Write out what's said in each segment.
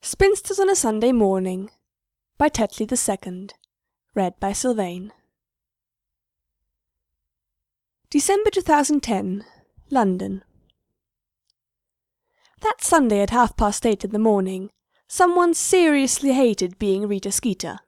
Spinsters on a Sunday Morning by Tetley II. Read by Sylvain. December 2010, London. That Sunday at 8:30 in the morning, someone seriously hated being Rita Skeeter.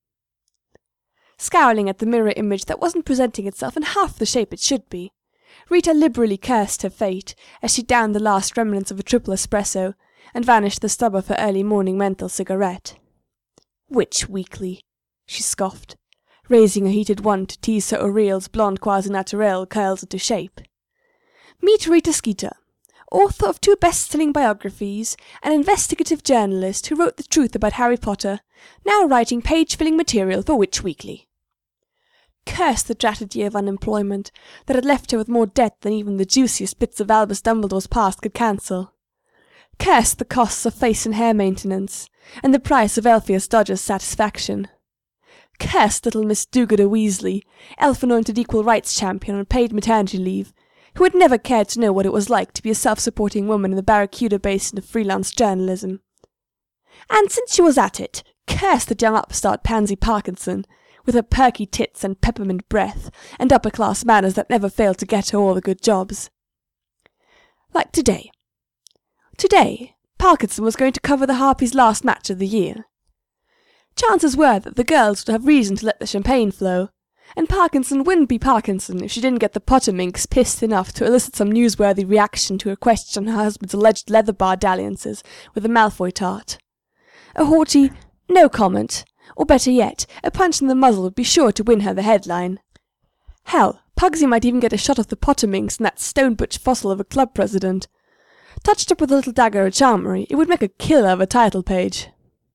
Scowling at the mirror image that wasn't presenting itself in half the shape it should be, Rita liberally cursed her fate as she downed the last remnants of a triple espresso and vanished the stub of her early morning menthol cigarette. "Witch weekly," she scoffed, raising a heated wand to tease Sir Aureel's blonde quasi-naturel curls into shape. Meet Rita Skeeter, author of 2 best-selling biographies, an investigative journalist who wrote the truth about Harry Potter, now writing page-filling material for Witch Weekly. Curse the dratted year of unemployment that had left her with more debt than even the juiciest bits of Albus Dumbledore's past could cancel. Curse the costs of face and hair maintenance, and the price of Elphias Dodger's satisfaction. Curse little Miss Do-Gooder Weasley, elf-anointed equal rights champion on paid maternity leave, who had never cared to know what it was like to be a self-supporting woman in the Barracuda basin of freelance journalism. And since she was at it, curse the young upstart Pansy Parkinson, with her perky tits and peppermint breath, and upper-class manners that never failed to get her all the good jobs. Like today. Today, Parkinson was going to cover the Harpies' last match of the year. Chances were that the girls would have reason to let the champagne flow, and Parkinson wouldn't be Parkinson if she didn't get the Potterminks pissed enough to elicit some newsworthy reaction to her question on her husband's alleged leather bar dalliances with the Malfoy tart. A haughty, no comment, or better yet, a punch in the muzzle would be sure to win her the headline. Hell, Pugsy might even get a shot of the Potterminks and that stone-butch fossil of a club president. Touched up with a little dagger of charmery, it would make a killer of a title page.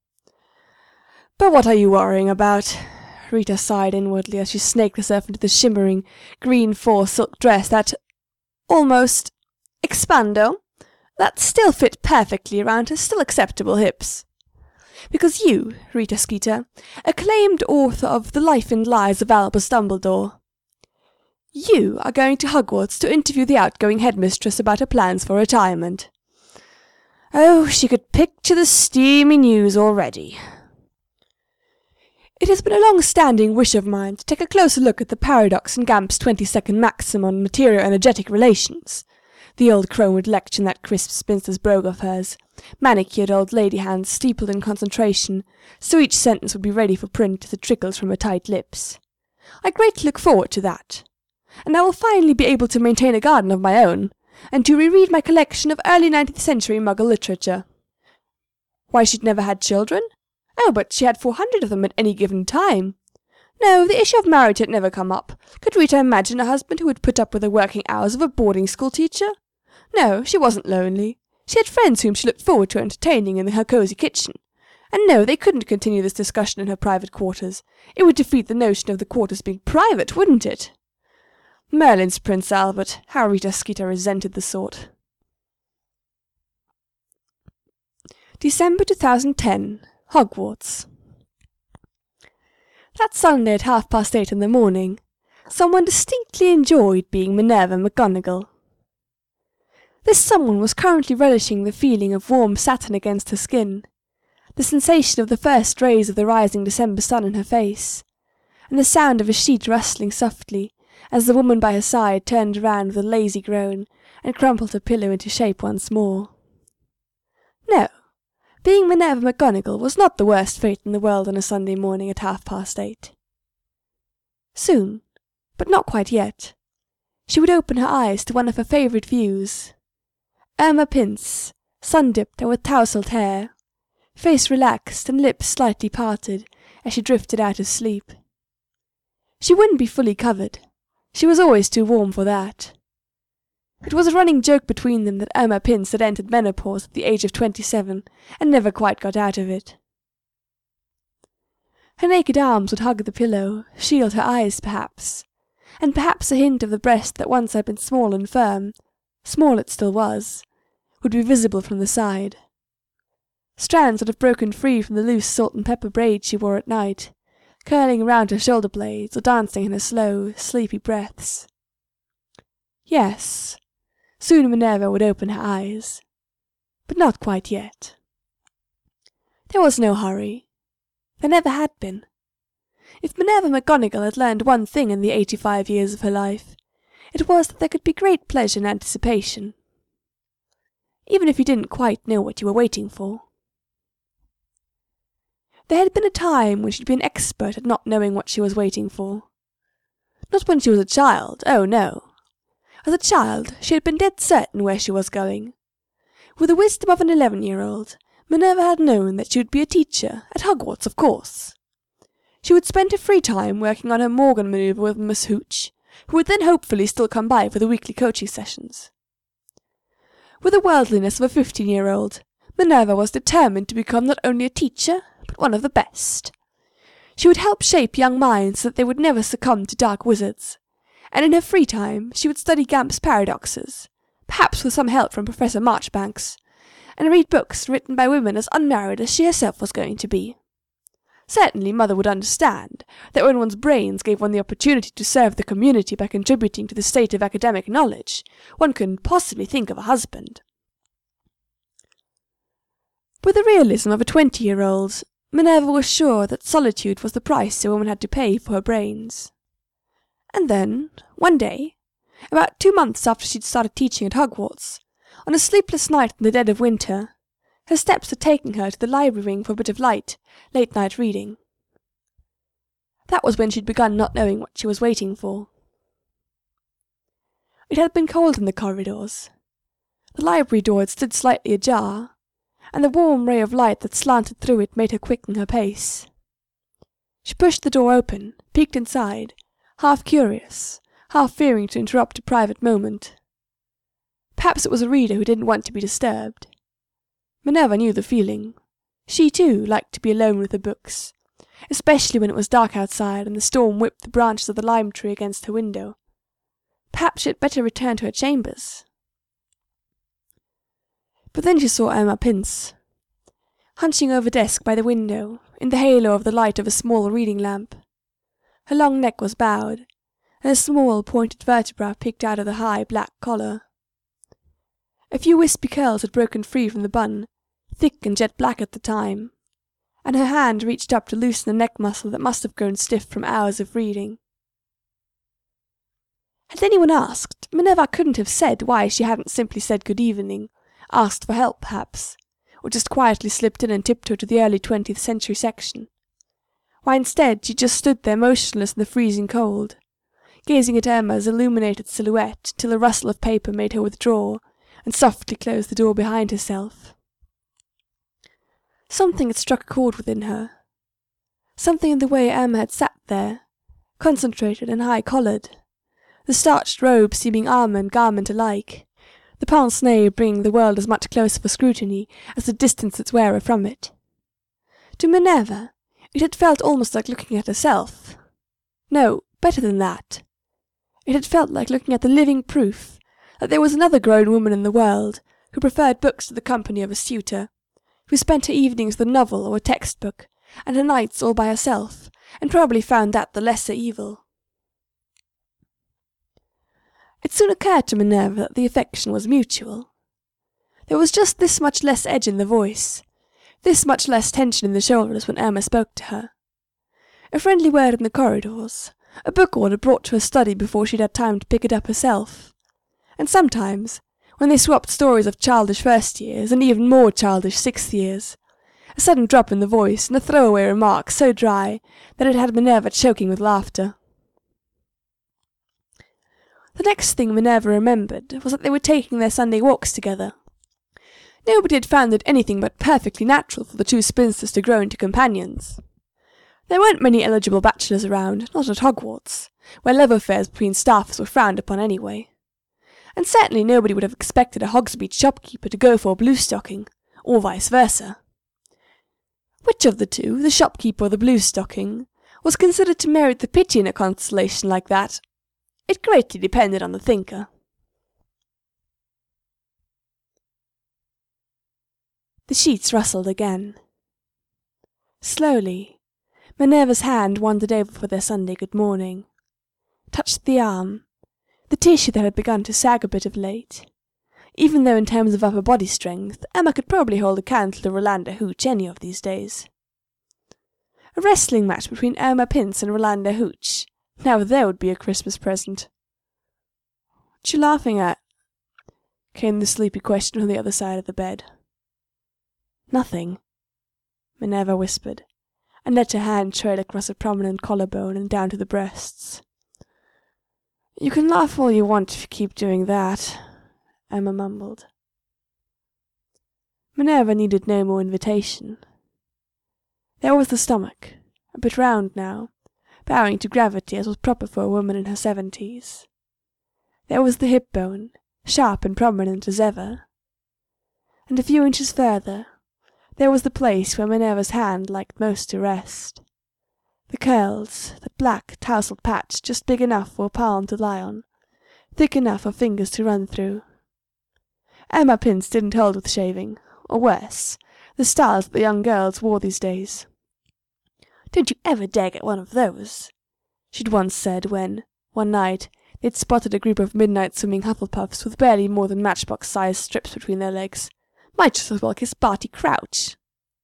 "But what are you worrying about?" Rita sighed inwardly as she snaked herself into the shimmering green faux silk dress that almost expando, that still fit perfectly around her still acceptable hips. Because you, Rita Skeeter, acclaimed author of The Life and Lies of Albus Dumbledore, you are going to Hogwarts to interview the outgoing headmistress about her plans for retirement. Oh, she could picture the steamy news already. It has been a long-standing wish of mine to take a closer look at the paradox in Gamp's 20-second maxim on material-energetic relations. The old crone would lecture in that crisp spinster's brogue of hers, manicured old lady hands steepled in concentration, so each sentence would be ready for print as it trickled from her tight lips. I greatly look forward to that. And I will finally be able to maintain a garden of my own, and to reread my collection of early 19th century Muggle literature. Why, she'd never had children? Oh, but she had 400 of them at any given time. No, the issue of marriage had never come up. Could Rita imagine a husband who would put up with the working hours of a boarding school teacher? No, she wasn't lonely. She had friends whom she looked forward to entertaining in her cosy kitchen. And no, they couldn't continue this discussion in her private quarters. It would defeat the notion of the quarters being private, wouldn't it? Merlin's Prince Albert, how Rita Skeeter resented the sort. December 2010, Hogwarts. That Sunday at 8:30 in the morning, someone distinctly enjoyed being Minerva McGonagall. This someone was currently relishing the feeling of warm satin against her skin, the sensation of the first rays of the rising December sun in her face, and the sound of a sheet rustling softly as the woman by her side turned around with a lazy groan and crumpled her pillow into shape once more. No, being Minerva McGonagall was not the worst fate in the world on a Sunday morning at 8:30. Soon, but not quite yet, she would open her eyes to one of her favourite views. Irma Pince, sun-dipped and with tousled hair, face relaxed and lips slightly parted as she drifted out of sleep. She wouldn't be fully covered. She was always too warm for that. It was a running joke between them that Irma Pince had entered menopause at the age of 27 and never quite got out of it. Her naked arms would hug the pillow, shield her eyes perhaps, and perhaps a hint of the breast that once had been small and firm, small it still was, would be visible from the side. Strands would have broken free from the loose salt and pepper braid she wore at night, curling around her shoulder blades or dancing in her slow, sleepy breaths. Yes, soon Minerva would open her eyes, but not quite yet. There was no hurry. There never had been. If Minerva McGonagall had learned one thing in the 85 years of her life, it was that there could be great pleasure in anticipation, even if you didn't quite know what you were waiting for. There had been a time when she'd been expert at not knowing what she was waiting for. Not when she was a child, oh no. As a child, she had been dead certain where she was going. With the wisdom of an 11-year-old, Minerva had known that she would be a teacher, at Hogwarts, of course. She would spend her free time working on her Morgan manoeuvre with Miss Hooch, who would then hopefully still come by for the weekly coaching sessions. With the worldliness of a 15-year-old, Minerva was determined to become not only a teacher, but one of the best. She would help shape young minds so that they would never succumb to dark wizards, and in her free time she would study Gamp's paradoxes, perhaps with some help from Professor Marchbanks, and read books written by women as unmarried as she herself was going to be. Certainly Mother would understand that when one's brains gave one the opportunity to serve the community by contributing to the state of academic knowledge, one couldn't possibly think of a husband. With the realism of a 20-year-old, Minerva was sure that solitude was the price a woman had to pay for her brains. And then, one day, about 2 months after she'd started teaching at Hogwarts, on a sleepless night in the dead of winter, her steps had taken her to the library wing for a bit of late-night reading. That was when she'd begun not knowing what she was waiting for. It had been cold in the corridors. The library door had stood slightly ajar, and the warm ray of light that slanted through it made her quicken her pace. She pushed the door open, peeked inside, half curious, half fearing to interrupt a private moment. Perhaps it was a reader who didn't want to be disturbed. Minerva knew the feeling. She, too, liked to be alone with her books, especially when it was dark outside and the storm whipped the branches of the lime tree against her window. Perhaps she had better return to her chambers. But then she saw Irma Pince, hunching over desk by the window, in the halo of the light of a small reading lamp. Her long neck was bowed, and a small pointed vertebra peeked out of the high black collar. A few wispy curls had broken free from the bun, thick and jet black at the time, and her hand reached up to loosen a neck muscle that must have grown stiff from hours of reading. Had anyone asked, Minerva couldn't have said why she hadn't simply said good evening, asked for help perhaps, or just quietly slipped in and tiptoed to the early 20th century section. Why instead she just stood there motionless in the freezing cold, gazing at Irma's illuminated silhouette till a rustle of paper made her withdraw, and softly close the door behind herself. Something had struck a chord within her. Something in the way Irma had sat there, concentrated and high-collared, the starched robe seeming armour and garment alike, the pince-nez bringing the world as much closer for scrutiny as the distance its wearer from it. To Minerva, it had felt almost like looking at herself. No, better than that. It had felt like looking at the living proof that there was another grown woman in the world who preferred books to the company of a suitor, who spent her evenings with a novel or a textbook, and her nights all by herself, and probably found that the lesser evil. It soon occurred to Minerva that the affection was mutual. There was just this much less edge in the voice, this much less tension in the shoulders when Irma spoke to her. A friendly word in the corridors, a book order brought to her study before she'd had time to pick it up herself, and sometimes, when they swapped stories of childish first years and even more childish 6th years, a sudden drop in the voice and a throwaway remark so dry that it had Minerva choking with laughter. The next thing Minerva remembered was that they were taking their Sunday walks together. Nobody had found it anything but perfectly natural for the two spinsters to grow into companions. There weren't many eligible bachelors around, not at Hogwarts, where love affairs between staffs were frowned upon anyway. And certainly nobody would have expected a Hogsmeade shopkeeper to go for a bluestocking, or vice versa. Which of the two, the shopkeeper or the bluestocking, was considered to merit the pity in a constellation like that? It greatly depended on the thinker. The sheets rustled again. Slowly, Minerva's hand wandered over for their Sunday good morning, touched the arm, the tissue that had begun to sag a bit of late, even though in terms of upper body strength, Emma could probably hold a candle to Rolanda Hooch any of these days. A wrestling match between Irma Pince and Rolanda Hooch. Now there would be a Christmas present. "What you laughing at?" came the sleepy question from the other side of the bed. "Nothing," Minerva whispered, and let her hand trail across a prominent collarbone and down to the breasts. "You can laugh all you want if you keep doing that," Emma mumbled. Minerva needed no more invitation. There was the stomach, a bit round now, bowing to gravity as was proper for a woman in her 70s. There was the hip bone, sharp and prominent as ever. And a few inches further, there was the place where Minerva's hand liked most to rest. The curls, that black tousled patch just big enough for a palm to lie on, thick enough for fingers to run through. Irma Pince didn't hold with shaving, or worse, the styles that the young girls wore these days. "Don't you ever dare get one of those," she'd once said when, one night, they'd spotted a group of midnight swimming Hufflepuffs with barely more than matchbox-sized strips between their legs. "Might just as well kiss Barty Crouch."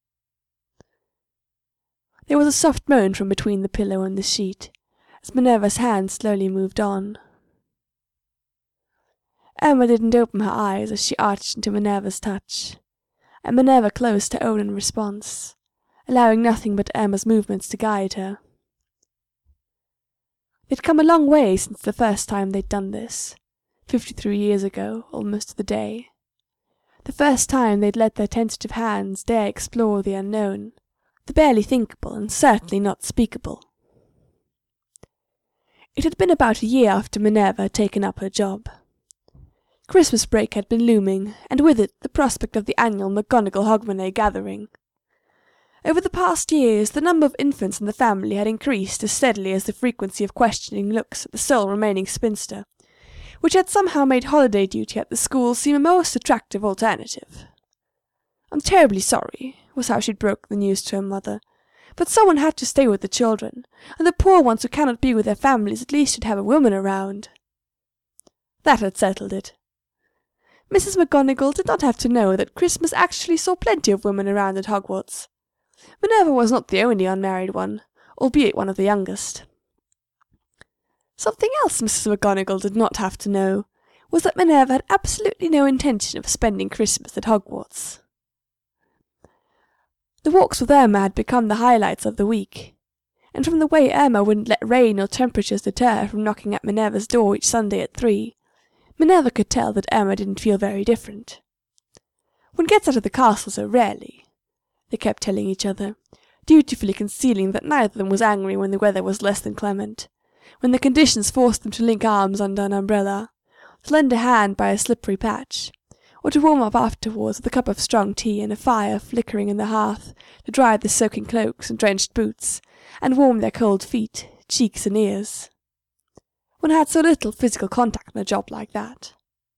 There was a soft moan from between the pillow and the sheet, as Minerva's hand slowly moved on. Emma didn't open her eyes as she arched into Minerva's touch, and Minerva closed her own in response, allowing nothing but Emma's movements to guide her. They'd come a long way since the first time they'd done this, 53 years ago, almost to the day. The first time they'd let their tentative hands dare explore the unknown, the barely thinkable and certainly not speakable. It had been about a year after Minerva had taken up her job. Christmas break had been looming, and with it the prospect of the annual McGonagall-Hogmanay gathering. Over the past years, the number of infants in the family had increased as steadily as the frequency of questioning looks at the sole remaining spinster, which had somehow made holiday duty at the school seem a most attractive alternative. "I'm terribly sorry," was how she'd broke the news to her mother, "but someone had to stay with the children, and the poor ones who cannot be with their families at least should have a woman around." That had settled it. Mrs. McGonagall did not have to know that Christmas actually saw plenty of women around at Hogwarts. Minerva was not the only unmarried one, albeit one of the youngest. Something else Mrs. McGonagall did not have to know was that Minerva had absolutely no intention of spending Christmas at Hogwarts. The walks with Irma had become the highlights of the week, and from the way Irma wouldn't let rain or temperatures deter her from knocking at Minerva's door each Sunday at 3, Minerva could tell that Irma didn't feel very different. "One gets out of the castle so rarely," they kept telling each other, dutifully concealing that neither of them was angry when the weather was less than clement, when the conditions forced them to link arms under an umbrella, to lend a hand by a slippery patch, or to warm up afterwards with a cup of strong tea and a fire flickering in the hearth to dry the soaking cloaks and drenched boots, and warm their cold feet, cheeks and ears. One had so little physical contact in a job like that.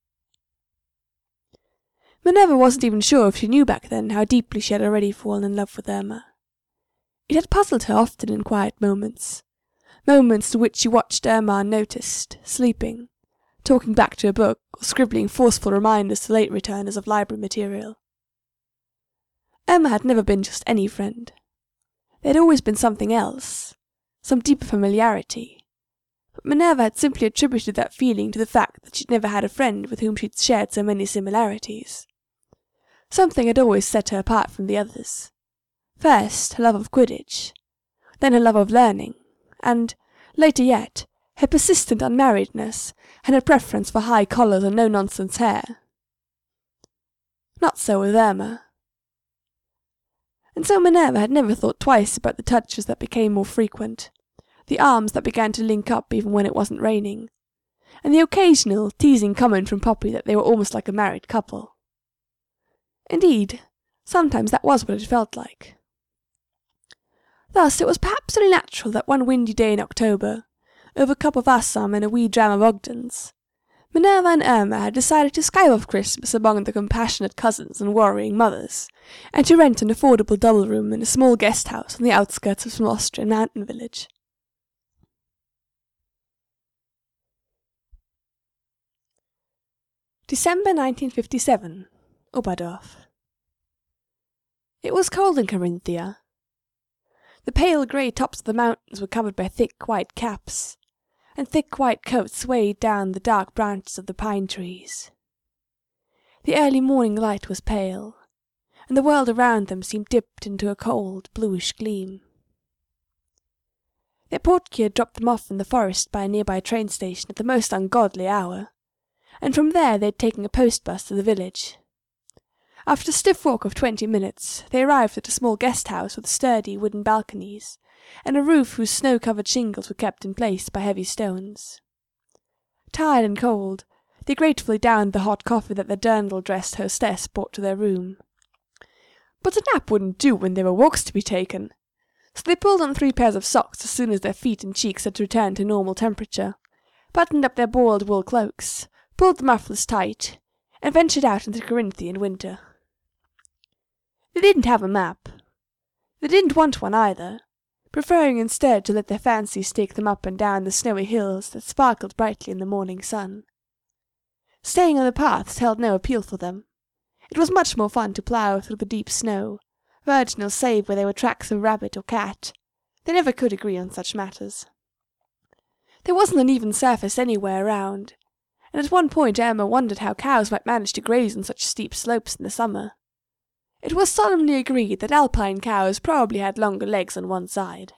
Minerva wasn't even sure if she knew back then how deeply she had already fallen in love with Irma. It had puzzled her often in quiet moments to which she watched Irma unnoticed, sleeping, talking back to a book, or scribbling forceful reminders to late returners of library material. Irma had never been just any friend. There had always been something else, some deeper familiarity, but Minerva had simply attributed that feeling to the fact that she'd never had a friend with whom she'd shared so many similarities. Something had always set her apart from the others. First, her love of Quidditch, then her love of learning, and, later yet, her persistent unmarriedness and her preference for high collars and no-nonsense hair. Not so with Irma. And so Minerva had never thought twice about the touches that became more frequent, the arms that began to link up even when it wasn't raining, and the occasional teasing comment from Poppy that they were almost like a married couple. Indeed, sometimes that was what it felt like. Thus, it was perhaps only natural that one windy day in October, over a cup of Assam and a wee dram of Ogden's, Minerva and Irma had decided to sky off Christmas among the compassionate cousins and worrying mothers, and to rent an affordable double room in a small guest house on the outskirts of some Austrian mountain village. December 1957, Oberdorf. It was cold in Carinthia. The pale grey tops of the mountains were covered by thick white caps, and thick white coats swayed down the dark branches of the pine trees. The early morning light was pale, and the world around them seemed dipped into a cold, bluish gleam. Their portiere dropped them off in the forest by a nearby train station at the most ungodly hour, and from there they had taken a post-bus to the village. After a stiff walk of 20 minutes, they arrived at a small guest-house with sturdy wooden balconies, and a roof whose snow-covered shingles were kept in place by heavy stones. Tired and cold, they gratefully downed the hot coffee that the dirndl-dressed hostess brought to their room. But a nap wouldn't do when there were walks to be taken, so they pulled on 3 pairs of socks as soon as their feet and cheeks had returned to normal temperature, buttoned up their boiled wool cloaks, pulled the mufflers tight, and ventured out into Carinthian winter. They didn't have a map. They didn't want one either, preferring instead to let their fancies take them up and down the snowy hills that sparkled brightly in the morning sun. Staying on the paths held no appeal for them. It was much more fun to plough through the deep snow, virginal save where there were tracks of rabbit or cat. They never could agree on such matters. There wasn't an even surface anywhere around, and at one point Emma wondered how cows might manage to graze on such steep slopes in the summer. It was solemnly agreed that alpine cows probably had longer legs on one side.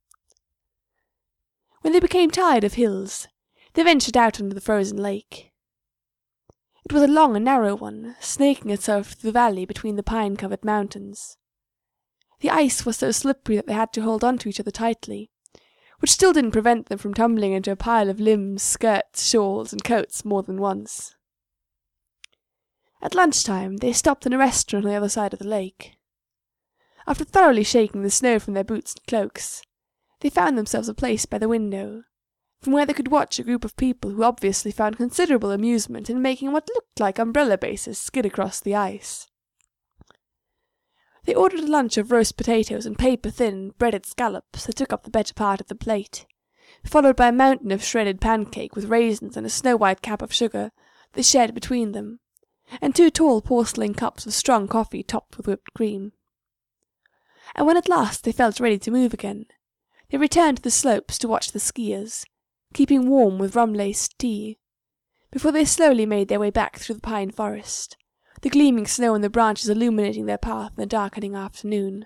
When they became tired of hills, they ventured out into the frozen lake. It was a long and narrow one, snaking itself through the valley between the pine-covered mountains. The ice was so slippery that they had to hold on to each other tightly, which still didn't prevent them from tumbling into a pile of limbs, skirts, shawls, and coats more than once. At lunchtime, they stopped in a restaurant on the other side of the lake. After thoroughly shaking the snow from their boots and cloaks, they found themselves a place by the window, from where they could watch a group of people who obviously found considerable amusement in making what looked like umbrella bases skid across the ice. They ordered a lunch of roast potatoes and paper-thin, breaded scallops that took up the better part of the plate, followed by a mountain of shredded pancake with raisins and a snow-white cap of sugar they shared between them, and 2 tall porcelain cups of strong coffee topped with whipped cream. And when at last they felt ready to move again, they returned to the slopes to watch the skiers, keeping warm with rum-laced tea, before they slowly made their way back through the pine forest, the gleaming snow on the branches illuminating their path in the darkening afternoon.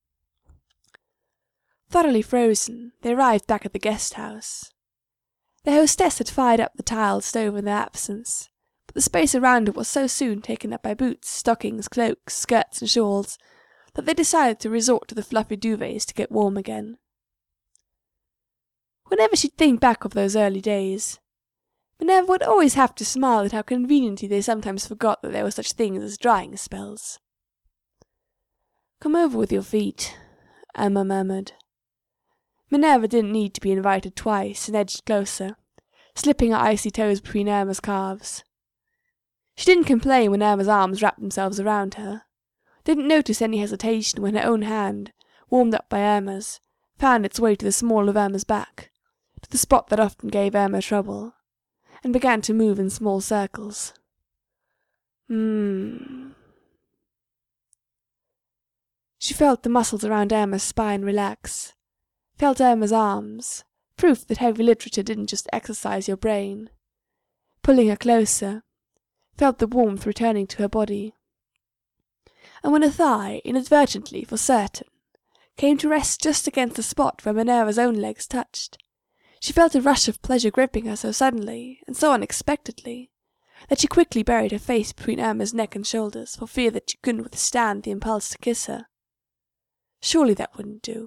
Thoroughly frozen, they arrived back at the guest-house. Their hostess had fired up the tiled stove in their absence, but the space around it was so soon taken up by boots, stockings, cloaks, skirts, and shawls that they decided to resort to the fluffy duvets to get warm again. Whenever she'd think back of those early days, Minerva would always have to smile at how conveniently they sometimes forgot that there were such things as drying spells. "Come over with your feet," Emma murmured. Minerva didn't need to be invited twice, and edged closer, slipping her icy toes between Irma's calves. She didn't complain when Irma's arms wrapped themselves around her, didn't notice any hesitation when her own hand, warmed up by Irma's, found its way to the small of Irma's back, to the spot that often gave Irma trouble, and began to move in small circles. She felt the muscles around Irma's spine relax, felt Irma's arms, proof that heavy literature didn't just exercise your brain. Pulling her closer, felt the warmth returning to her body. And when a thigh, inadvertently for certain, came to rest just against the spot where Minerva's own legs touched, she felt a rush of pleasure gripping her so suddenly, and so unexpectedly, that she quickly buried her face between Irma's neck and shoulders for fear that she couldn't withstand the impulse to kiss her. Surely that wouldn't do.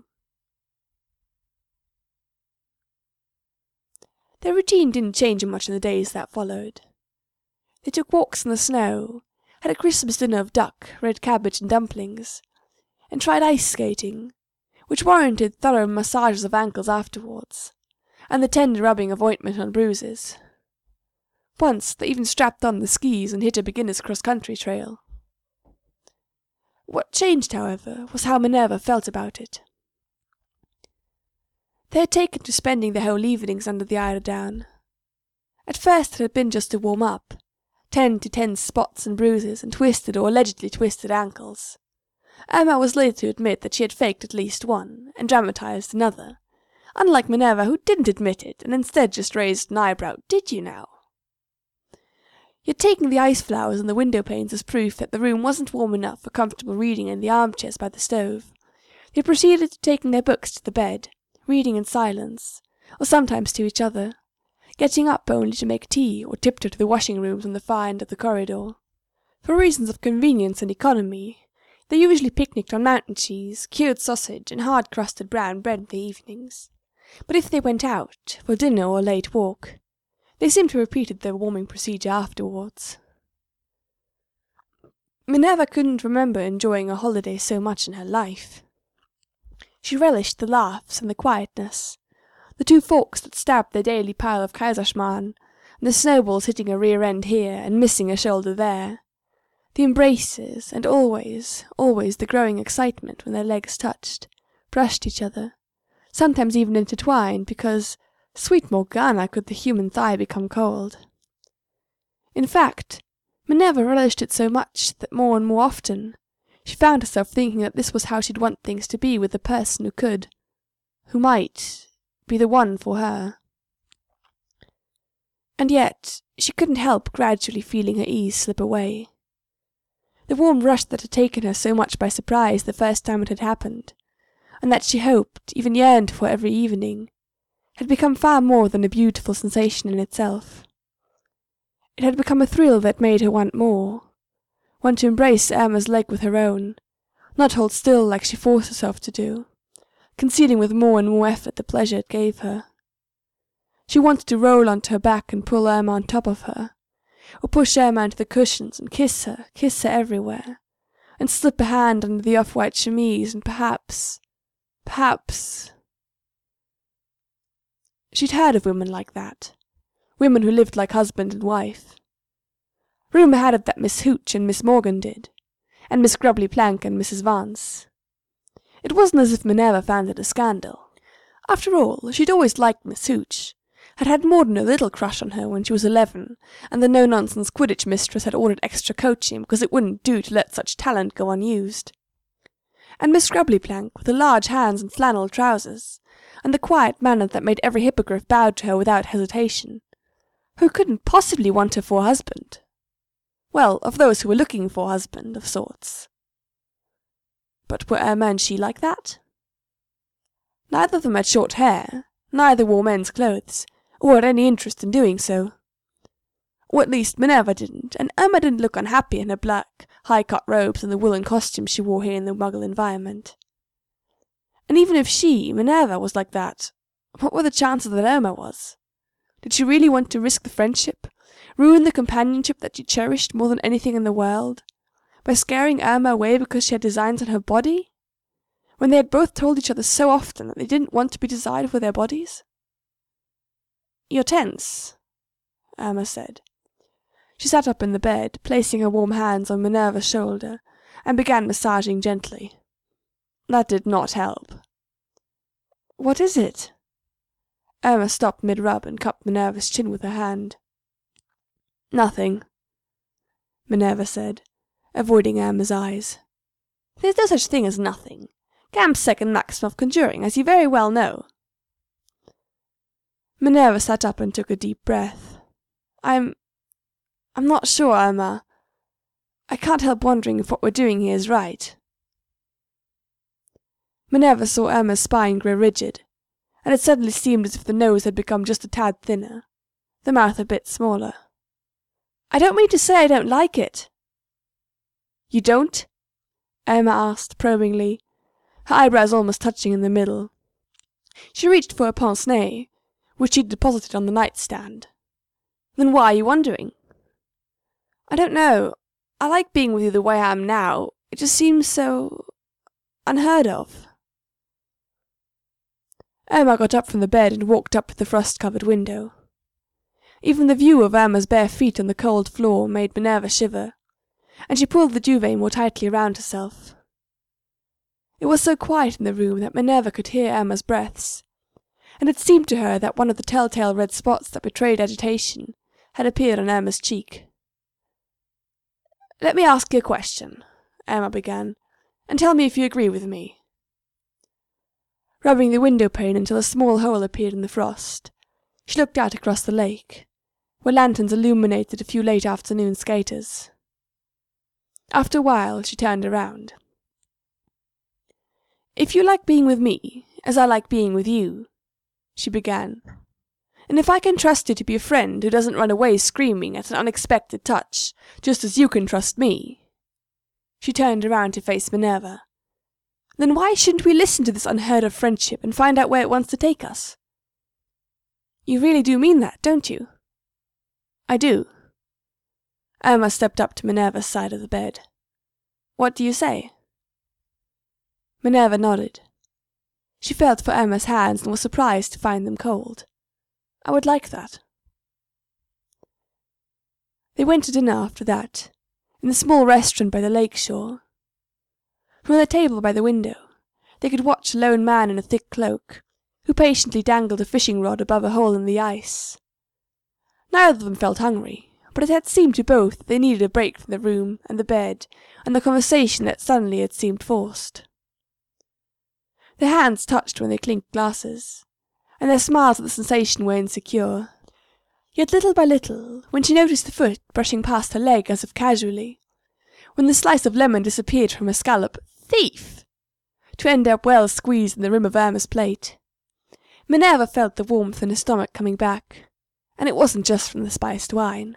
Their routine didn't change much in the days that followed. They took walks in the snow, had a Christmas dinner of duck, red cabbage and dumplings, and tried ice skating, which warranted thorough massages of ankles afterwards, and the tender rubbing of ointment on bruises. Once they even strapped on the skis and hit a beginner's cross-country trail. What changed, however, was how Minerva felt about it. They had taken to spending their whole evenings under the eiderdown. At first it had been just to warm up, tend to tense spots and bruises and twisted or allegedly twisted ankles. Irma was later to admit that she had faked at least one, and dramatized another, unlike Minerva, who didn't admit it and instead just raised an eyebrow. Did you now? Yet taking the ice flowers and the window panes as proof that the room wasn't warm enough for comfortable reading in the armchairs by the stove, they proceeded to taking their books to the bed, reading in silence, or sometimes to each other, getting up only to make tea or tiptoe to the washing rooms on the far end of the corridor. For reasons of convenience and economy, they usually picnicked on mountain cheese, cured sausage, and hard-crusted brown bread in the evenings. But if they went out, for dinner or a late walk, they simply repeated their warming procedure afterwards. Minerva couldn't remember enjoying a holiday so much in her life. She relished the laughs and the quietness, the 2 forks that stabbed their daily pile of Kaiserschmarrn, and the snowballs hitting a rear end here and missing a shoulder there, the embraces, and always the growing excitement when their legs touched, brushed each other, sometimes even intertwined, because, sweet Morgana, could the human thigh become cold. In fact, Minerva relished it so much that more and more often she found herself thinking that this was how she'd want things to be with the person who might be the one for her. And yet she couldn't help gradually feeling her ease slip away. The warm rush that had taken her so much by surprise the first time it had happened, and that she hoped, even yearned for every evening, had become far more than a beautiful sensation in itself. It had become a thrill that made her want more, want to embrace Irma's leg with her own, not hold still like she forced herself to do, concealing with more and more effort the pleasure it gave her. She wanted to roll onto her back and pull Irma on top of her, or push Irma into the cushions and kiss her everywhere, and slip a hand under the off-white chemise, and perhaps... She'd heard of women like that, women who lived like husband and wife. Rumour had it that Miss Hooch and Miss Morgan did, and Miss Grubbly Plank and Mrs. Vance. It wasn't as if Minerva found it a scandal. After all, she'd always liked Miss Hooch, had had more than a little crush on her when she was 11, and the no-nonsense Quidditch mistress had ordered extra coaching because it wouldn't do to let such talent go unused. And Miss Grubbly Plank, with the large hands and flannel trousers, and the quiet manner that made every hippogriff bow to her without hesitation, who couldn't possibly want her for a husband? Well, of those who were looking for a husband, of sorts. But were Irma and she like that? Neither of them had short hair, neither wore men's clothes, or had any interest in doing so. Or at least Minerva didn't, and Irma didn't look unhappy in her black, high-cut robes and the woolen costume she wore here in the Muggle environment. And even if she, Minerva, was like that, what were the chances that Irma was? Did she really want to risk the friendship, ruin the companionship that she cherished more than anything in the world, by scaring Irma away because she had designs on her body, when they had both told each other so often that they didn't want to be desired for their bodies? "You're tense," Irma said. She sat up in the bed, placing her warm hands on Minerva's shoulder, and began massaging gently. That did not help. "What is it?" Irma stopped mid-rub and cupped Minerva's chin with her hand. "Nothing," Minerva said, avoiding Irma's eyes. "There's no such thing as nothing. Camp's second maxim of conjuring, as you very well know." Minerva sat up and took a deep breath. I'm not sure, Irma. I can't help wondering if what we're doing here is right." Minerva saw Irma's spine grow rigid, and it suddenly seemed as if the nose had become just a tad thinner, the mouth a bit smaller. "I don't mean to say I don't like it." "You don't?" Irma asked probingly, her eyebrows almost touching in the middle. She reached for a pince-nez, which she'd deposited on the nightstand. "Then why are you wondering?" "I don't know. I like being with you the way I am now. It just seems so... unheard of." Irma got up from the bed and walked up to the frost-covered window. Even the view of Irma's bare feet on the cold floor made Minerva shiver, and she pulled the duvet more tightly around herself. It was so quiet in the room that Minerva could hear Irma's breaths, and it seemed to her that one of the telltale red spots that betrayed agitation had appeared on Irma's cheek. "Let me ask you a question," Emma began, "and tell me if you agree with me." Rubbing the window pane until a small hole appeared in the frost, she looked out across the lake, where lanterns illuminated a few late afternoon skaters. After a while, she turned around. "If you like being with me, as I like being with you," she began, "and if I can trust you to be a friend who doesn't run away screaming at an unexpected touch, just as you can trust me," she turned around to face Minerva, "then why shouldn't we listen to this unheard of friendship and find out where it wants to take us?" "You really do mean that, don't you?" "I do." Emma stepped up to Minerva's side of the bed. "What do you say?" Minerva nodded. She felt for Emma's hands and was surprised to find them cold. "I would like that." They went to dinner after that, in the small restaurant by the lake shore. From the table by the window, they could watch a lone man in a thick cloak, who patiently dangled a fishing rod above a hole in the ice. Neither of them felt hungry, but it had seemed to both that they needed a break from the room and the bed and the conversation that suddenly had seemed forced. Their hands touched when they clinked glasses, and their smiles at the sensation were insecure. Yet little by little, when she noticed the foot brushing past her leg as if casually, when the slice of lemon disappeared from her scallop, thief! To end up well squeezed in the rim of Irma's plate, Minerva felt the warmth in her stomach coming back, and it wasn't just from the spiced wine.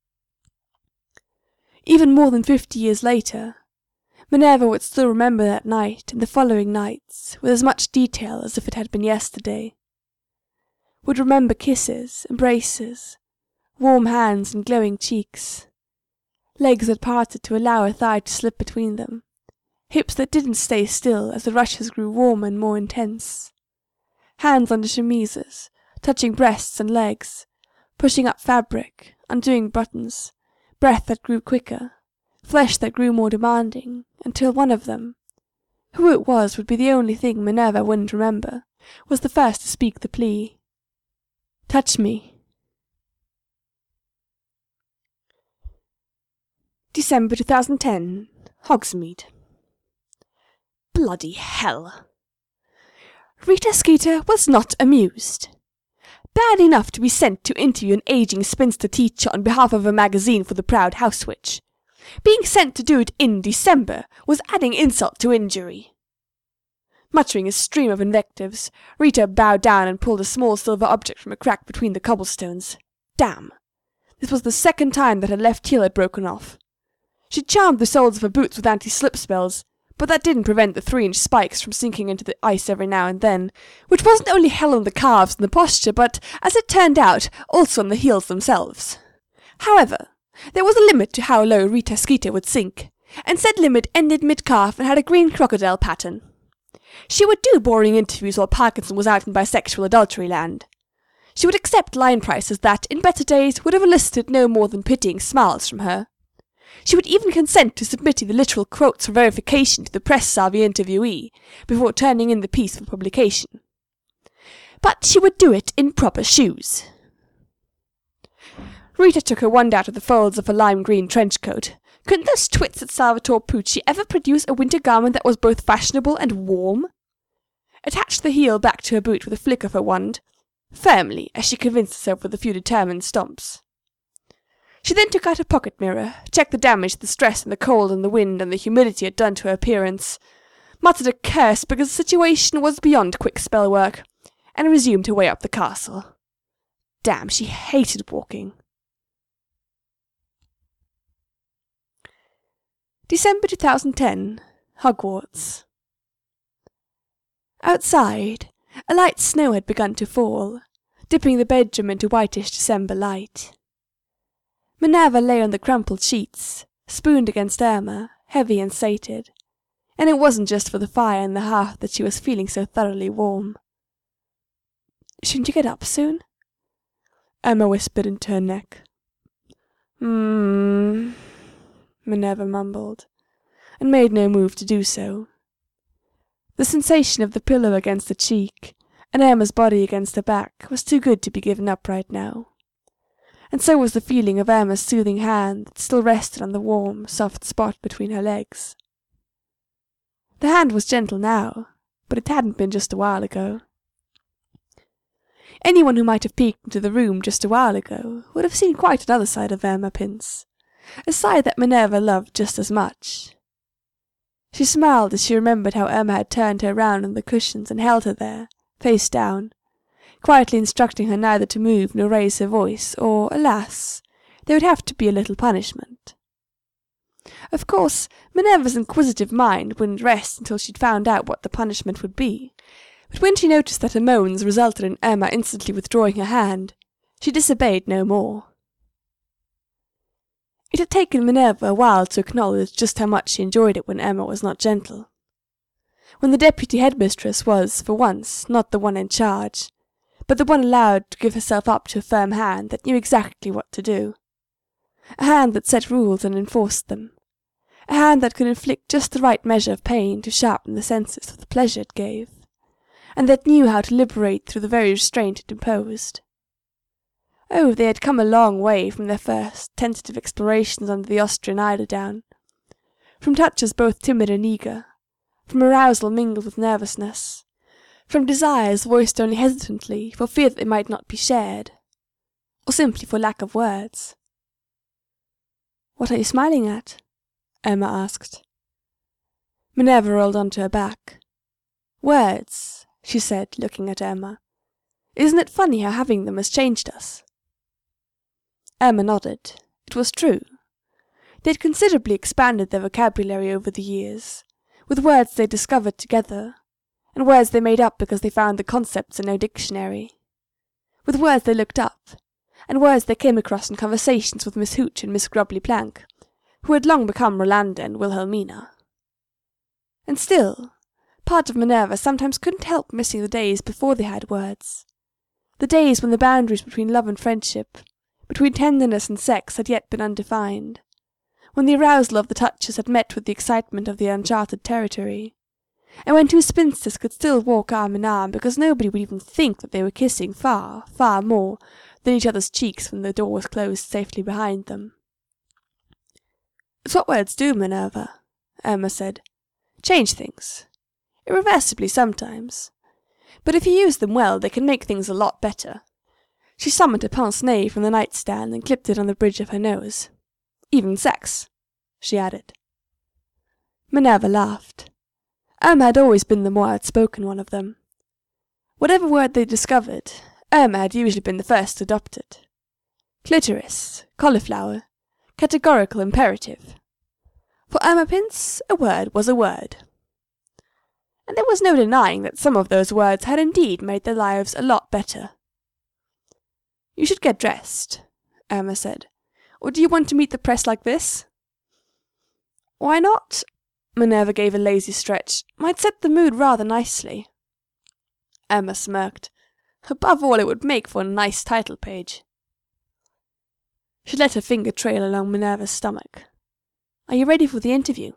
Even more than 50 years later, Minerva would still remember that night and the following nights with as much detail as if it had been yesterday. Would remember kisses, embraces, warm hands and glowing cheeks, legs that parted to allow her thigh to slip between them, hips that didn't stay still as the rushes grew warmer and more intense, hands under chemises, touching breasts and legs, pushing up fabric, undoing buttons, breath that grew quicker, flesh that grew more demanding, until one of them, who it was would be the only thing Minerva wouldn't remember, was the first to speak the plea. "Touch me." December 2010, Hogsmeade. Bloody hell. Rita Skeeter was not amused. Bad enough to be sent to interview an aging spinster teacher on behalf of a magazine for the proud house witch. Being sent to do it in December was adding insult to injury. Muttering a stream of invectives, Rita bowed down and pulled a small silver object from a crack between the cobblestones. Damn! This was the second time that her left heel had broken off. She charmed the soles of her boots with anti-slip spells, but that didn't prevent the 3-inch spikes from sinking into the ice every now and then, which wasn't only hell on the calves and the posture, but, as it turned out, also on the heels themselves. However, there was a limit to how low Rita Skeeter would sink, and said limit ended mid-calf and had a green crocodile pattern. She would do boring interviews while Parkinson was out in bisexual adultery land. She would accept line prices that, in better days, would have elicited no more than pitying smiles from her. She would even consent to submitting the literal quotes for verification to the press-savvy interviewee before turning in the piece for publication. But she would do it in proper shoes. Rita took her wand out of the folds of her lime-green trench-coat. Couldn't those twits at Salvatore Pucci ever produce a winter garment that was both fashionable and warm? Attached the heel back to her boot with a flick of her wand, firmly, as she convinced herself with a few determined stomps. She then took out a pocket mirror, checked the damage the stress and the cold and the wind and the humidity had done to her appearance, muttered a curse because the situation was beyond quick spell work, and resumed her way up the castle. Damn, she hated walking. December 2010, Hogwarts. Outside, a light snow had begun to fall, dipping the bedroom into whitish December light. Minerva lay on the crumpled sheets, spooned against Irma, heavy and sated, and it wasn't just for the fire in the hearth that she was feeling so thoroughly warm. "Shouldn't you get up soon?" Irma whispered into her neck. Minerva mumbled, and made no move to do so. The sensation of the pillow against her cheek, and Irma's body against her back, was too good to be given up right now. and so was the feeling of Emma's soothing hand that still rested on the warm, soft spot between her legs. The hand was gentle now, but it hadn't been just a while ago. Anyone who might have peeked into the room just a while ago would have seen quite another side of Irma Pince, a side that Minerva loved just as much. She smiled as she remembered how Irma had turned her round on the cushions and held her there, face down, quietly instructing her neither to move nor raise her voice, or, alas, there would have to be a little punishment. Of course, Minerva's inquisitive mind wouldn't rest until she'd found out what the punishment would be, but when she noticed that her moans resulted in Irma instantly withdrawing her hand, she disobeyed no more. It had taken Minerva a while to acknowledge just how much she enjoyed it when Irma was not gentle. When the deputy headmistress was, for once, not the one in charge, but the one allowed to give herself up to a firm hand that knew exactly what to do. A hand that set rules and enforced them. A hand that could inflict just the right measure of pain to sharpen the senses of the pleasure it gave, and that knew how to liberate through the very restraint it imposed. Oh, they had come a long way from their first tentative explorations under the Austrian eider-down, from touches both timid and eager, from arousal mingled with nervousness, from desires voiced only hesitantly for fear that they might not be shared, or simply for lack of words. "What are you smiling at?" Irma asked. Minerva rolled onto her back. "Words," she said, looking at Irma. "Isn't it funny how having them has changed us?" Irma nodded. It was true. They had considerably expanded their vocabulary over the years, with words they discovered together, and words they made up because they found the concepts in no dictionary, with words they looked up, and words they came across in conversations with Miss Hooch and Miss Grubbly Plank, who had long become Rolanda and Wilhelmina. And still, part of Minerva sometimes couldn't help missing the days before they had words, the days when the boundaries between love and friendship, between tenderness and sex had yet been undefined, when the arousal of the touches had met with the excitement of the uncharted territory, and when two spinsters could still walk arm in arm because nobody would even think that they were kissing far, far more than each other's cheeks when the door was closed safely behind them. "It's what words do, Minerva," Irma said. "Change things. Irreversibly sometimes. But if you use them well, they can make things a lot better." She summoned a pince-nez from the nightstand and clipped it on the bridge of her nose. "Even sex," she added. Minerva laughed. Irma had always been the more outspoken one of them. Whatever word they discovered, Irma had usually been the first to adopt it. Clitoris, cauliflower, categorical imperative. For Irma Pince, a word was a word. And there was no denying that some of those words had indeed made their lives a lot better. "You should get dressed," Irma said. "Or do you want to meet the press like this?" "Why not?" Minerva gave a lazy stretch. "Might set the mood rather nicely." Irma smirked. "Above all, it would make for a nice title page." She let her finger trail along Minerva's stomach. "Are you ready for the interview?"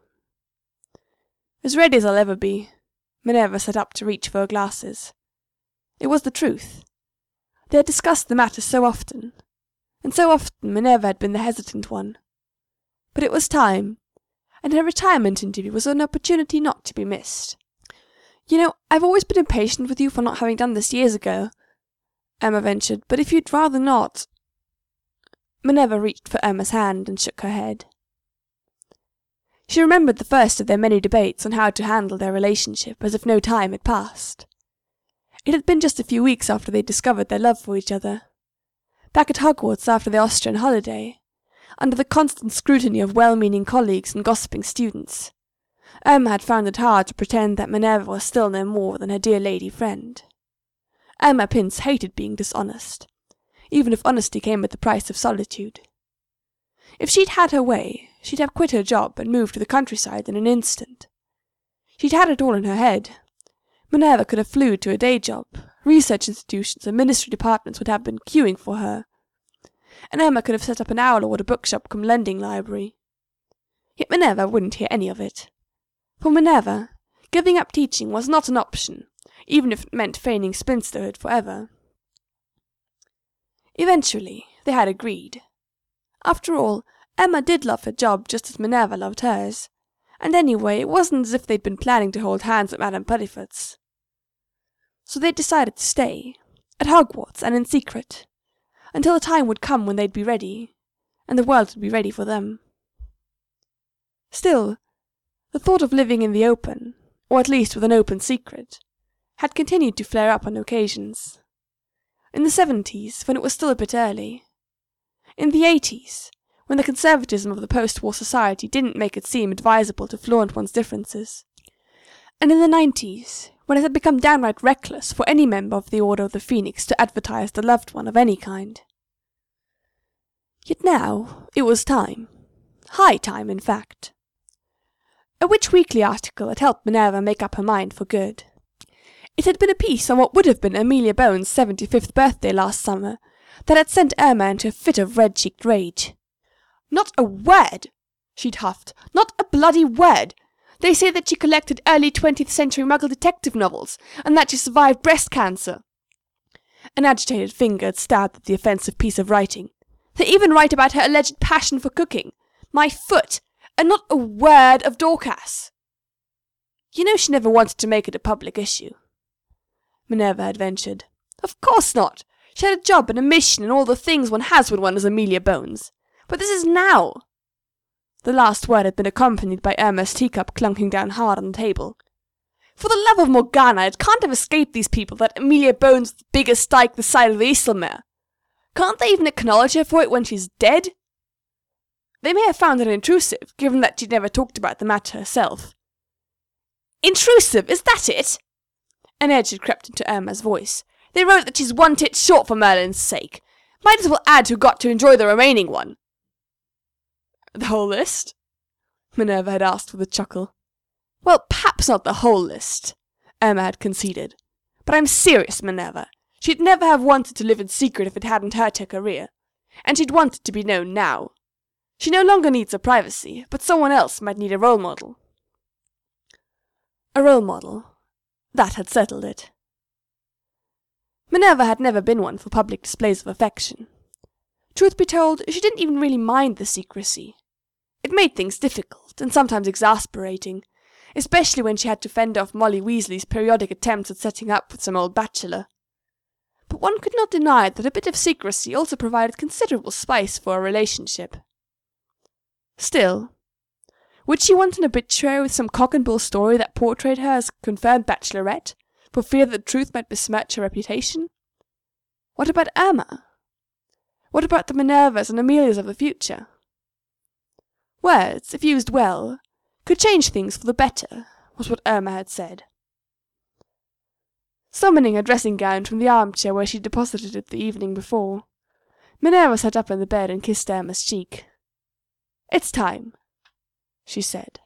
"As ready as I'll ever be." Minerva sat up to reach for her glasses. It was the truth. They had discussed the matter so often, and so often Minerva had been the hesitant one. But it was time, and her retirement interview was an opportunity not to be missed. "You know, I've always been impatient with you for not having done this years ago," Irma ventured, "but if you'd rather not—" Minerva reached for Irma's hand and shook her head. She remembered the first of their many debates on how to handle their relationship as if no time had passed. It had been just a few weeks after they discovered their love for each other. Back at Hogwarts after the Austrian holiday, under the constant scrutiny of well-meaning colleagues and gossiping students, Irma had found it hard to pretend that Minerva was still no more than her dear lady friend. Irma Pince hated being dishonest, even if honesty came at the price of solitude. If she'd had her way, she'd have quit her job and moved to the countryside in an instant. She'd had it all in her head. Minerva could have flew to a day job. Research institutions and ministry departments would have been queuing for her. And Irma could have set up an owl or a bookshop come lending library. Yet Minerva wouldn't hear any of it. For Minerva, giving up teaching was not an option, even if it meant feigning spinsterhood forever. Eventually, they had agreed. After all, Emma did love her job just as Minerva loved hers, and anyway, it wasn't as if they'd been planning to hold hands at Madame Puddifoot's. So they decided to stay, at Hogwarts and in secret, until a time would come when they'd be ready, and the world would be ready for them. Still, the thought of living in the open, or at least with an open secret, had continued to flare up on occasions. In the 70s, when it was still a bit early. In the 80s, when the conservatism of the post-war society didn't make it seem advisable to flaunt one's differences. And in the 90s, when it had become downright reckless for any member of the Order of the Phoenix to advertise the loved one of any kind. Yet now, it was time. High time, in fact. A Witch Weekly article had helped Minerva make up her mind for good. It had been a piece on what would have been Amelia Bones' 75th birthday last summer that had sent Irma into a fit of red-cheeked rage. "Not a word!" she'd huffed. "Not a bloody word! They say that she collected early 20th century Muggle detective novels, and that she survived breast cancer." An agitated finger had stabbed at the offensive piece of writing. "They even write about her alleged passion for cooking. My foot! And not a word of Dorcas!" "You know she never wanted to make it a public issue," Minerva had ventured. "Of course not! She had a job and a mission and all the things one has when one is Amelia Bones. But this is now!" The last word had been accompanied by Irma's teacup clunking down hard on the table. "For the love of Morgana, it can't have escaped these people that Amelia Bones is the biggest dyke this side of the Isselmere. Can't they even acknowledge her for it when she's dead? They may have found it intrusive, given that she'd never talked about the matter herself." "Intrusive, is that it?" An edge had crept into Irma's voice. "They wrote that she's one tit short for Merlin's sake. Might as well add who got to enjoy the remaining one." "The whole list?" Minerva had asked with a chuckle. "Well, perhaps not the whole list," Irma had conceded. "But I'm serious, Minerva. She'd never have wanted to live in secret if it hadn't hurt her career. And she'd want it to be known now. She no longer needs her privacy, but someone else might need a role model." A role model. That had settled it. Minerva had never been one for public displays of affection. Truth be told, she didn't even really mind the secrecy. It made things difficult, and sometimes exasperating, especially when she had to fend off Molly Weasley's periodic attempts at setting up with some old bachelor. But one could not deny that a bit of secrecy also provided considerable spice for a relationship. Still, would she want an obituary with some cock-and-bull story that portrayed her as a confirmed bachelorette, for fear that the truth might besmirch her reputation? What about Irma? What about the Minervas and Amelias of the future? Words, if used well, could change things for the better, was what Irma had said. Summoning her dressing gown from the armchair where she deposited it the evening before, Minerva sat up in the bed and kissed Irma's cheek. "It's time," she said.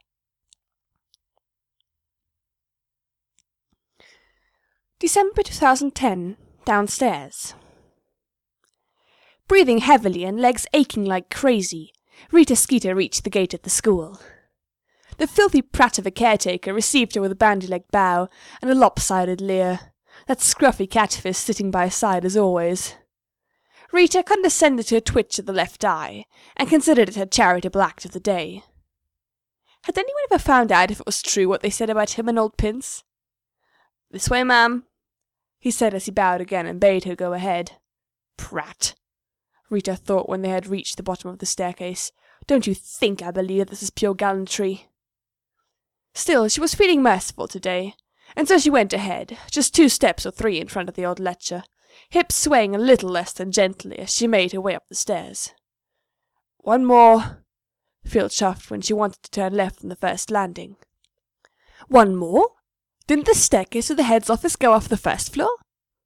December 2010, downstairs. Breathing heavily and legs aching like crazy, Rita Skeeter reached the gate at the school. The filthy prat of a caretaker received her with a bandy-legged bow and a lopsided leer, that scruffy catfish sitting by her side as always. Rita condescended to a twitch of the left eye, and considered it her charitable act of the day. Had anyone ever found out if it was true what they said about him and old Pince? "This way, ma'am," he said as he bowed again and bade her go ahead. "Prat," Rita thought when they had reached the bottom of the staircase. "Don't you think I believe that this is pure gallantry?" Still, she was feeling merciful today, and so she went ahead, just 2 steps or 3 in front of the old lecher, hips swaying a little less than gently as she made her way up the stairs. "One more," Phil chuffed when she wanted to turn left on the first landing. "One more? Didn't the staircase to the head's office go off the first floor?"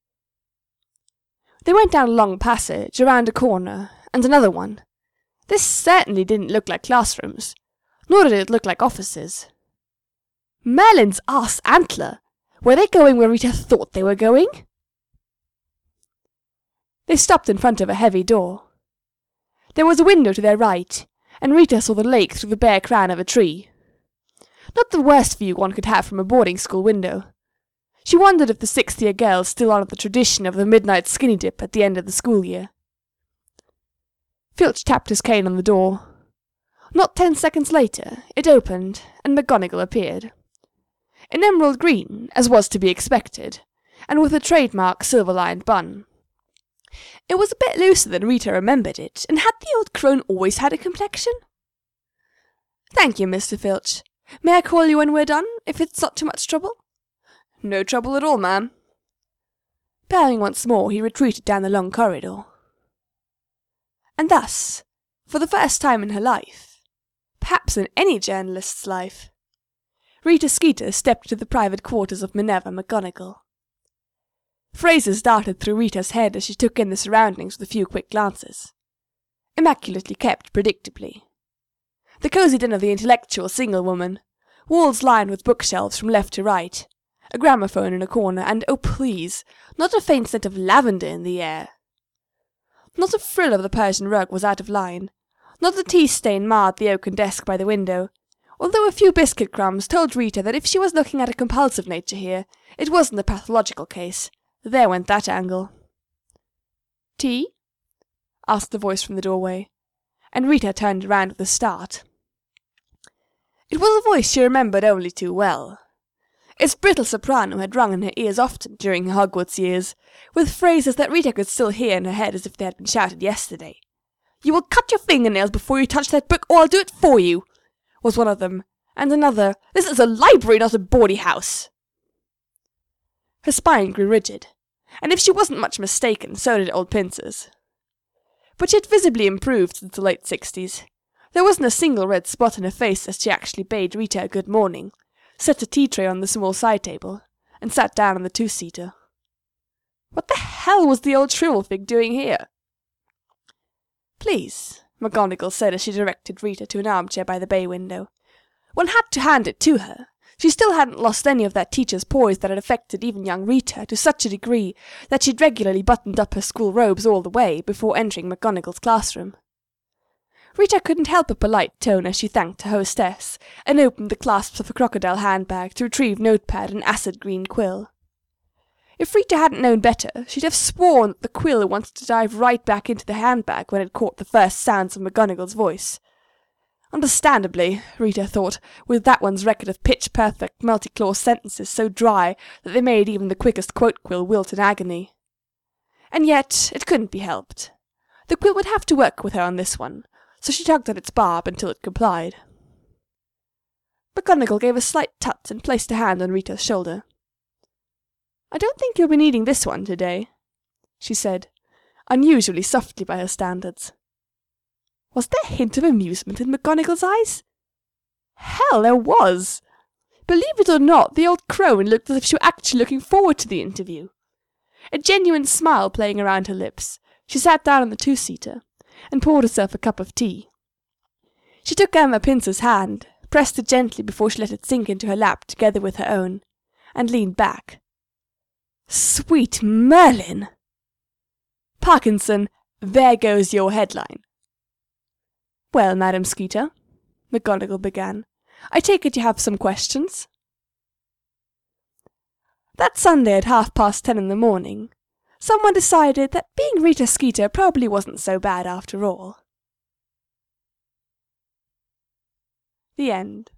They went down a long passage, around a corner, and another one. This certainly didn't look like classrooms, nor did it look like offices. Merlin's arse antler! Were they going where Rita thought they were going? They stopped in front of a heavy door. There was a window to their right, and Rita saw the lake through the bare crown of a tree. Not the worst view one could have from a boarding school window. She wondered if the 6th-year girls still honoured the tradition of the midnight skinny dip at the end of the school year. Filch tapped his cane on the door. Not 10 seconds later, it opened, and McGonagall appeared. In emerald green, as was to be expected, and with a trademark silver-lined bun. It was a bit looser than Rita remembered it, and had the old crone always had a complexion? "Thank you, Mr. Filch. May I call you when we're done, if it's not too much trouble?" "No trouble at all, ma'am." Bowing once more, he retreated down the long corridor. And thus, for the first time in her life, perhaps in any journalist's life, Rita Skeeter stepped into the private quarters of Minerva McGonagall. Phrases darted through Rita's head as she took in the surroundings with a few quick glances. Immaculately kept, predictably. The cosy den of the intellectual single woman, walls lined with bookshelves from left to right, a gramophone in a corner, and, oh please, not a faint scent of lavender in the air. Not a frill of the Persian rug was out of line, not a tea stain marred the oaken desk by the window, although a few biscuit crumbs told Rita that if she was looking at a compulsive nature here, it wasn't a pathological case. There went that angle. "Tea?" asked the voice from the doorway, and Rita turned around with a start. It was a voice she remembered only too well. Its brittle soprano had rung in her ears often during her Hogwarts years, with phrases that Rita could still hear in her head as if they had been shouted yesterday. "You will cut your fingernails before you touch that book, or I'll do it for you," was one of them, and another, "This is a library, not a bawdy house." Her spine grew rigid, and if she wasn't much mistaken, so did old pincers. But she had visibly improved since the late 60s. There wasn't a single red spot in her face as she actually bade Rita a good morning, set a tea tray on the small side table, and sat down on the two-seater. What the hell was the old shrivelfig doing here? "Please," McGonagall said as she directed Rita to an armchair by the bay window. One had to hand it to her. She still hadn't lost any of that teacher's poise that had affected even young Rita to such a degree that she'd regularly buttoned up her school robes all the way before entering McGonagall's classroom. Rita couldn't help a polite tone as she thanked her hostess, and opened the clasps of a crocodile handbag to retrieve notepad and acid-green quill. If Rita hadn't known better, she'd have sworn that the quill wanted to dive right back into the handbag when it caught the first sounds of McGonagall's voice. Understandably, Rita thought, with that one's record of pitch-perfect multi-clause sentences so dry that they made even the quickest quote quill wilt in agony. And yet, it couldn't be helped. The quill would have to work with her on this one, so she tugged at its barb until it complied. McGonagall gave a slight tut and placed a hand on Rita's shoulder. "I don't think you'll be needing this one today," she said, unusually softly by her standards. Was there a hint of amusement in McGonagall's eyes? Hell, there was! Believe it or not, the old crone looked as if she were actually looking forward to the interview. A genuine smile playing around her lips, she sat down on the two-seater, and poured herself a cup of tea. She took Emma Pincer's hand, pressed it gently before she let it sink into her lap together with her own, and leaned back. Sweet Merlin! Parkinson, there goes your headline. "Well, Madam Skeeter," McGonagall began, "I take it you have some questions?" That Sunday at 10:30 in the morning, someone decided that being Rita Skeeter probably wasn't so bad after all. The end.